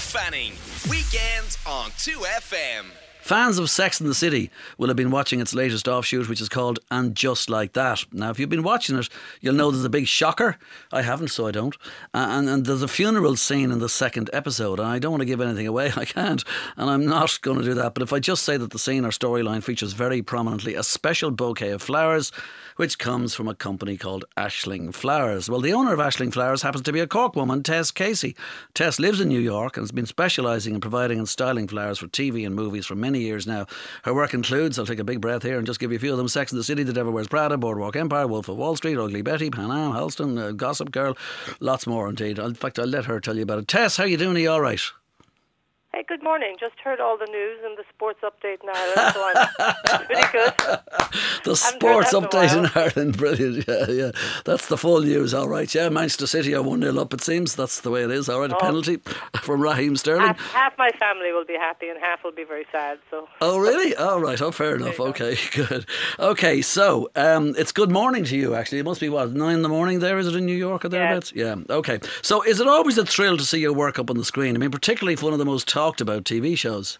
Fanning. Weekends on 2FM. Fans of Sex and the City will have been watching its latest offshoot, which is called And Just Like That. Now, if you've been watching it, you'll know there's a big shocker. I haven't, so I don't. And there's a funeral scene in the second episode. And I don't want to give anything away. I can't. And I'm not going to do that. But if I just say that the scene or storyline features very prominently a special bouquet of flowers, which comes from a company called Ashling Flowers. Well, the owner of Ashling Flowers happens to be a Cork woman, Tess Casey. Tess lives in New York and has been specialising in providing and styling flowers for TV and movies for many years now. Her work includes, I'll take a big breath here and just give you a few of them: Sex and the City, The Devil Wears Prada, Boardwalk Empire, Wolf of Wall Street, Ugly Betty, Pan Am, Halston, Gossip Girl, lots more indeed. In fact, I'll let her tell you about it. Tess, how are you doing? Are you all right? Hey, good morning. Just heard all the news and the sports update in Ireland, so I'm pretty good. The sports update in Ireland, brilliant. Yeah. That's the full news, all right. Yeah, Manchester City are 1-0 up, it seems. That's the way it is, all right. A penalty from Raheem Sterling. Half my family will be happy and half will be very sad. So. Oh, really? Oh, right. Oh, fair enough. Okay, good. Okay, so it's good morning to you, actually. It must be, 9 in the morning there? Is it in New York or thereabouts? Yeah. Okay. So is it always a thrill to see your work up on the screen? I mean, particularly for one of the most talked about TV shows.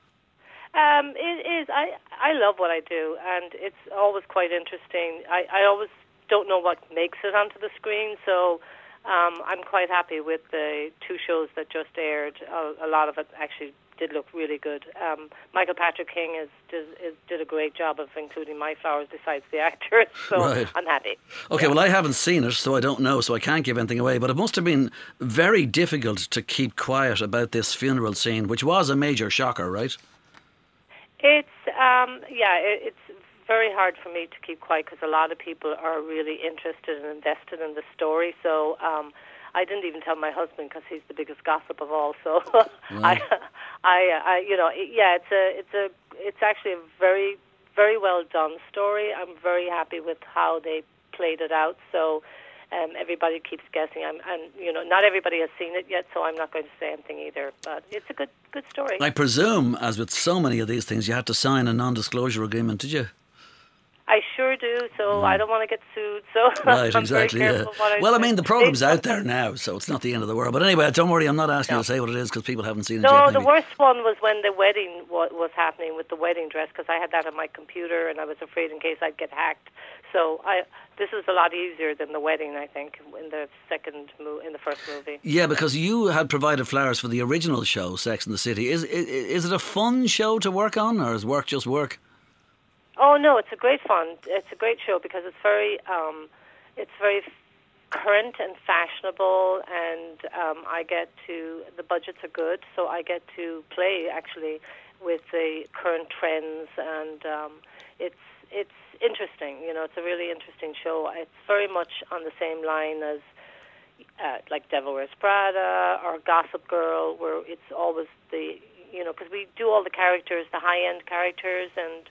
It is. I love what I do, and it's always quite interesting. I always don't know what makes it onto the screen, so I'm quite happy with the two shows that just aired. A lot of it actually did look really good. Michael Patrick King did a great job of including my flowers besides the actors, so right. I'm happy. Okay, well, I haven't seen it, so I don't know, so I can't give anything away, but it must have been very difficult to keep quiet about this funeral scene, which was a major shocker, right? It's it's very hard for me to keep quiet because a lot of people are really interested and invested in the story, so I didn't even tell my husband because he's the biggest gossip of all. So right. It's actually a very, very well done story. I'm very happy with how they played it out. So everybody keeps guessing. And not everybody has seen it yet, so I'm not going to say anything either. But it's a good story. I presume, as with so many of these things, you had to sign a non-disclosure agreement, did you? I sure do, so I don't want to get sued. So right, I'm exactly. very careful what I well, say. I mean, the programme's out there now, so it's not the end of the world. But anyway, don't worry, I'm not asking you to say what it is because people haven't seen it yet. No, maybe. The worst one was when the wedding was happening with the wedding dress, because I had that on my computer and I was afraid in case I'd get hacked. So this was a lot easier than the wedding, I think, in the first movie. Yeah, because you had provided flowers for the original show, Sex and the City. Is it a fun show to work on, or is work just work? Oh no, it's a great fun. It's a great show because it's very current and fashionable, and the budgets are good, so I get to play actually with the current trends, and it's interesting. It's a really interesting show. It's very much on the same line as like Devil Wears Prada or Gossip Girl, where it's always because we do all the characters, the high-end characters, and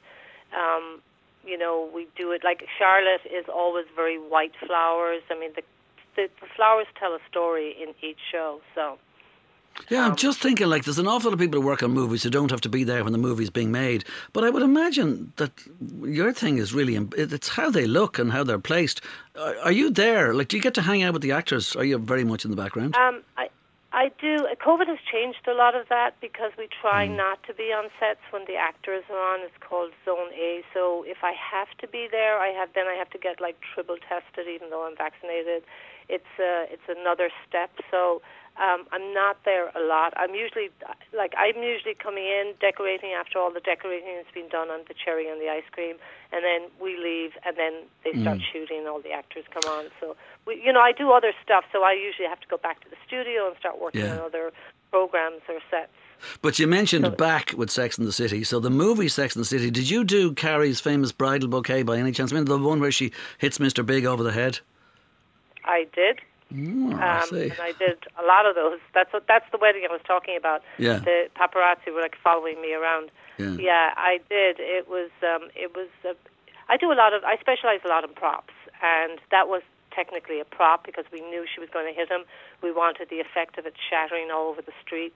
we do it like Charlotte is always very white flowers. I mean, the flowers tell a story in each show. So yeah, I'm just thinking, like, there's an awful lot of people who work on movies who don't have to be there when the movie's being made. But I would imagine that your thing is really, it's how they look and how they're placed. Are you there? Like, do you get to hang out with the actors? Are you very much in the background? I do. COVID has changed a lot of that because we try not to be on sets when the actors are on. It's called Zone A. So if I have to be there, I have to get like triple tested, even though I'm vaccinated. It's another step. So I'm not there a lot. I'm usually coming in, decorating after all the decorating has been done on the cherry and the ice cream, and then we leave, and then they start shooting, and all the actors come on. So I do other stuff. So I usually have to go back to the studio and start working on other programs or sets. But you mentioned back with Sex and the City. So the movie Sex and the City, did you do Carrie's famous bridal bouquet by any chance? I mean, the one where she hits Mr. Big over the head? I did. And I did a lot of those. That's the wedding I was talking about. Yeah. The paparazzi were like following me around. Yeah, I did. It was. I specialize a lot in props, and that was technically a prop because we knew she was going to hit him. We wanted the effect of it shattering all over the streets.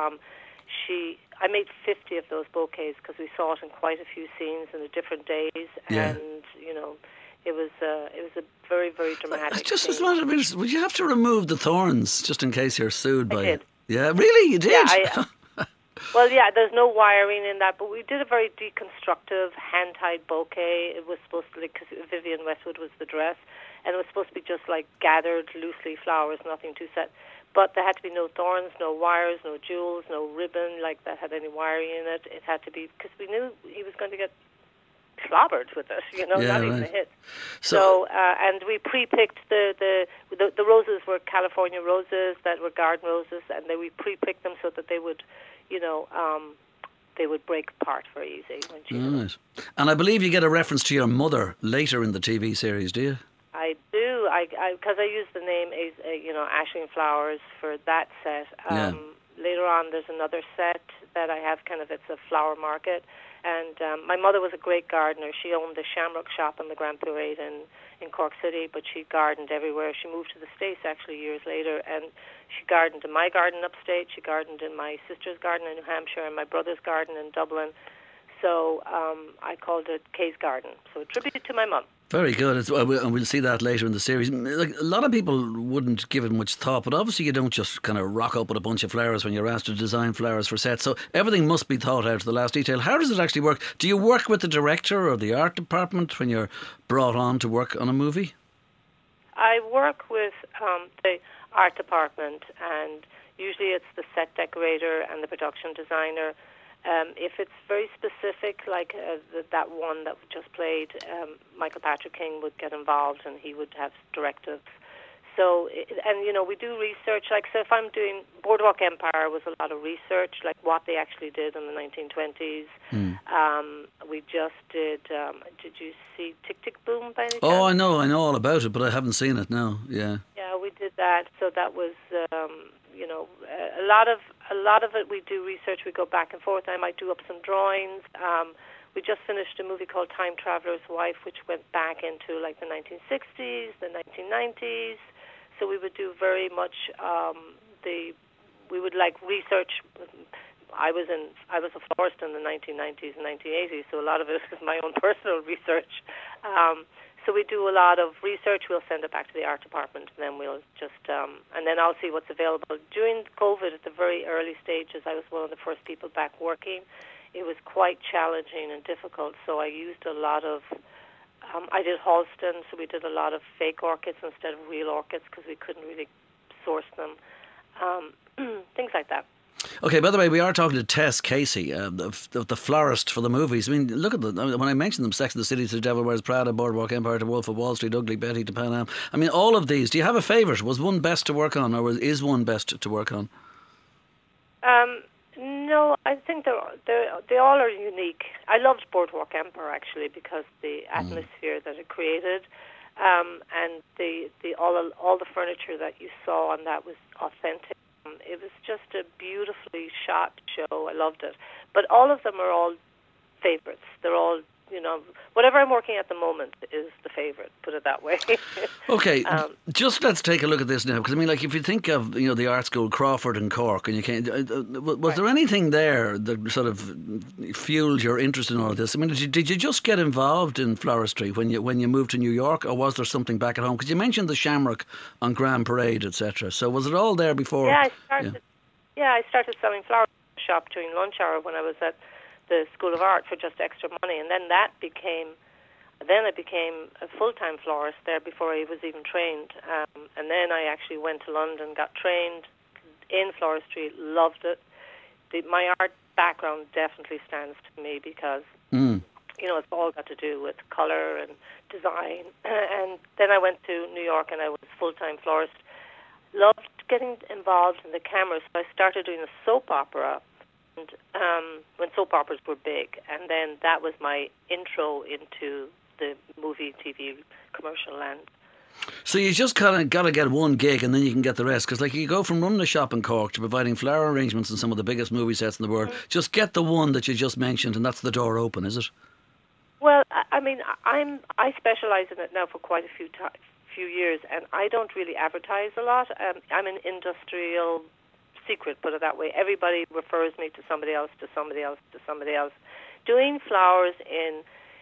I made 50 of those bouquets because we saw it in quite a few scenes in the different days, and it was a very, very dramatic. Just as much. Would you have to remove the thorns just in case you're sued by it? Yeah, really? You did? Yeah, well, yeah, there's no wiring in that, but we did a very deconstructive hand-tied bouquet. It was supposed to, because Vivienne Westwood was the dress, and it was supposed to be just like gathered loosely flowers, nothing too set. But there had to be no thorns, no wires, no jewels, no ribbon like that had any wiring in it. It had to be, because we knew he was going to get clobbered with it, not even a hit. So and we pre-picked the roses were California roses that were garden roses, and then we pre-picked them so that they would, they would break apart very easy when she Right. And I believe you get a reference to your mother later in the TV series, do you? I do, because I used the name, Aisling Flowers for that set. Later on, there's another set that I have. It's a flower market. And my mother was a great gardener. She owned the Shamrock shop on the Grand Parade in Cork City, but she gardened everywhere. She moved to the States actually years later, and she gardened in my garden upstate. She gardened in my sister's garden in New Hampshire and my brother's garden in Dublin. So I called it Kay's Garden. So a tribute to my mum. Very good, and we'll see that later in the series. Like, a lot of people wouldn't give it much thought, but obviously you don't just kind of rock up with a bunch of flowers when you're asked to design flowers for sets. So everything must be thought out to the last detail. How does it actually work? Do you work with the director or the art department when you're brought on to work on a movie? I work with the art department, and usually it's the set decorator and the production designer. If it's very specific, like that one that we just played, Michael Patrick King would get involved and he would have directives. So, we do research. Like, so if I'm doing Boardwalk Empire was a lot of research, like what they actually did in the 1920s. We just did you see Tick Tick Boom by any chance? Oh, I know all about it, but I haven't seen it, no, yeah. Yeah, we did that. So that was, a lot of it we do research. We go back and forth. I might do up some drawings. We just finished a movie called Time Traveler's Wife, which went back into like the 1960s, the 1990s. So we would do very much we would like research. I was a florist in the 1990s and 1980s, so a lot of it is my own personal research. So we do a lot of research. We'll send it back to the art department, and then we'll just and then I'll see what's available. During COVID, at the very early stages, I was one of the first people back working. It was quite challenging and difficult, so I used a lot of. I did Halston, so we did a lot of fake orchids instead of real orchids because we couldn't really source them. Things like that. Okay, by the way, we are talking to Tess Casey, the florist for the movies. I mean, look at when I mentioned them, Sex and the City to Devil Wears Prada, Boardwalk Empire to Wolf of Wall Street, Ugly Betty to Pan Am. I mean, all of these. Do you have a favourite? Was one best to work on, or is one best to work on? No, I think they all are unique. I loved Boardwalk Empire actually because the atmosphere that it created, and all the furniture that you saw on that was authentic. It was just a beautifully shot show. I loved it. But all of them are all favorites. They're all, whatever I'm working at the moment is the favorite, put it that way. Okay, just let's take a look at this now. Because, I mean, like, if you think of, the art school, Crawford and Cork, and you can't, was there anything there that sort of fueled your interest in all of this? I mean, did you just get involved in floristry when you moved to New York, or was there something back at home? Because you mentioned the Shamrock on Grand Parade, etc. So was it all there before? Yeah, I started selling flowers in the shop during lunch hour when I was at the School of Art for just extra money, and then I became a full-time florist there before I was even trained, and then I actually went to London, got trained in floristry, loved it. My art background definitely stands to me because it's all got to do with color and design. And then I went to New York and I was full-time florist. Loved getting involved in the camera, so I started doing a soap opera. And when soap operas were big, and then that was my intro into the movie, TV, commercial land. So you just kind of got to get one gig and then you can get the rest, because like you go from running a shop in Cork to providing flower arrangements in some of the biggest movie sets in the world. Just get the one that you just mentioned and that's the door open, is it? Well, I mean, I specialise in it now for quite a few years, and I don't really advertise a lot. I'm an industrial secret, put it that way. Everybody refers me to somebody else, to somebody else, to somebody else. Doing flowers in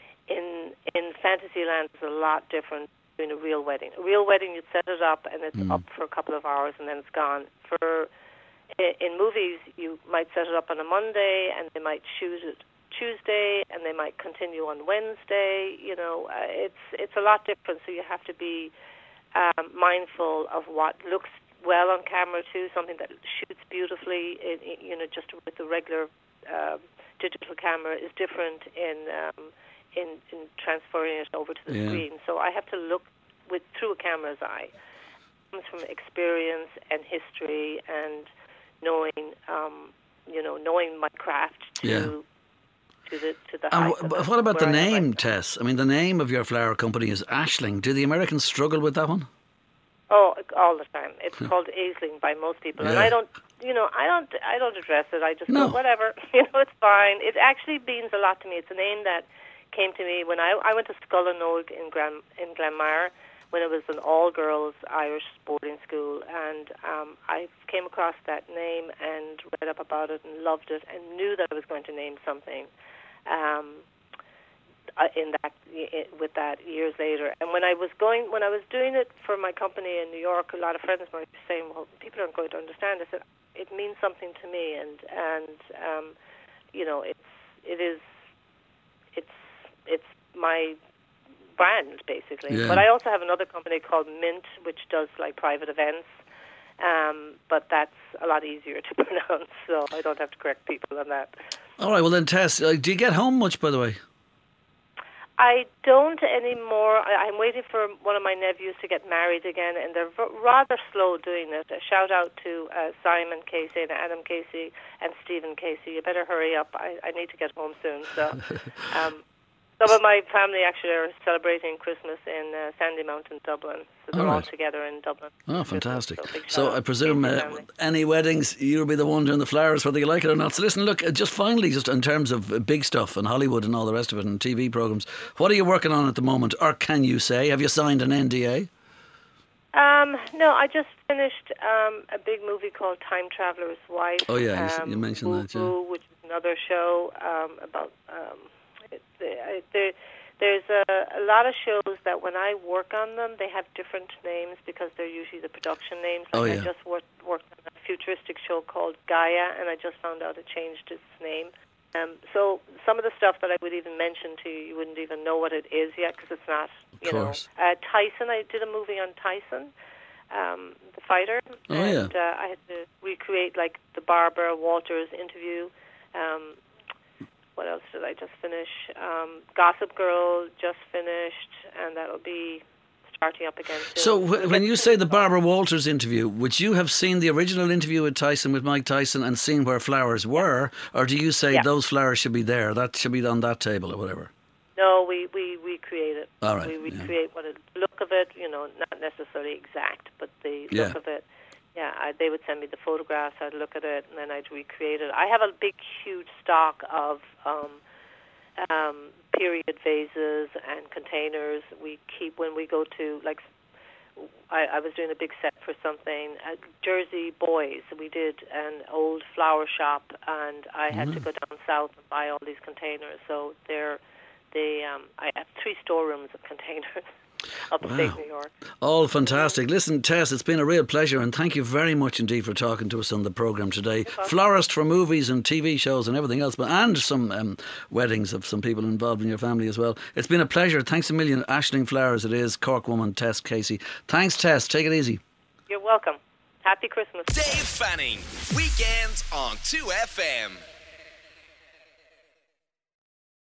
Fantasyland is a lot different than a real wedding. A real wedding, you'd set it up and it's up for a couple of hours and then it's gone. For In movies, you might set it up on a Monday, and they might shoot it Tuesday, and they might continue on Wednesday. It's a lot different. So you have to be mindful of what looks well on camera too. Something that shoots beautifully, just with the regular digital camera is different in transferring it over to the screen. So I have to look through a camera's eye. It comes from experience and history and knowing my craft to the height. And what about the name, Tess? I mean, the name of your flower company is Aisling. Do the Americans struggle with that one? Oh, all the time. It's called Aisling by most people, and I don't address it. I just go, whatever. It's fine. It actually means a lot to me. It's a name that came to me when I went to Scullanog in Glenmire, when it was an all-girls Irish boarding school, and I came across that name and read up about it and loved it, and knew that I was going to name something with that years later. And when I was doing it for my company in New York, a lot of friends were saying, "Well, people aren't going to understand." I said, "It means something to me, and it's my brand, basically." Yeah. But I also have another company called Mint, which does like private events, but that's a lot easier to pronounce, so I don't have to correct people on that. All right, well then, Tess, do you get home much, by the way? I don't anymore. I'm waiting for one of my nephews to get married again, and they're rather slow doing it. A shout out to Simon Casey and Adam Casey and Stephen Casey. You better hurry up. I need to get home soon. So some of my family actually are celebrating Christmas in Sandymount in Dublin. So they're all together in Dublin. Oh, fantastic. So I presume any weddings, you'll be the one doing the flowers, whether you like it or not. So listen, look, just finally, just in terms of big stuff and Hollywood and all the rest of it and TV programmes, what are you working on at the moment? Or can you say? Have you signed an NDA? No, I just finished a big movie called Time Traveler's Wife. Oh, yeah, you mentioned that, yeah. Which is another show about... There's a lot of shows that when I work on them, they have different names because they're usually the production names. I just worked on a futuristic show called Gaia, and I just found out it changed its name. So some of the stuff that I would even mention to you, you wouldn't even know what it is yet because it's not, Tyson, I did a movie on Tyson, the fighter, and I had to recreate like the Barbara Walters interview. What else did I just finish? Gossip Girl just finished, and that'll be starting up again soon. So when you say the Barbara Walters interview, would you have seen the original interview with Tyson, with Mike Tyson, and seen where flowers were? Or do you say those flowers should be there, that should be on that table or whatever? No, we recreate it. All right. We recreate what the look of it, not necessarily exact, but the look of it. Yeah, they would send me the photographs, I'd look at it, and then I'd recreate it. I have a big, huge stock of period vases and containers we keep when we go to, like, I was doing a big set for something. Jersey Boys, we did an old flower shop, and I had to go down south and buy all these containers. So I have 3 storerooms of containers. Upstate New York. All fantastic. Listen, Tess, it's been a real pleasure, and thank you very much indeed for talking to us on the programme today. Florist for movies and TV shows and everything else, and some weddings of some people involved in your family as well. It's been a pleasure. Thanks a million. Aisling Flowers it is, Cork woman Tess Casey. Thanks, Tess. Take it easy. You're welcome. Happy Christmas. Dave Fanning, weekends on 2FM.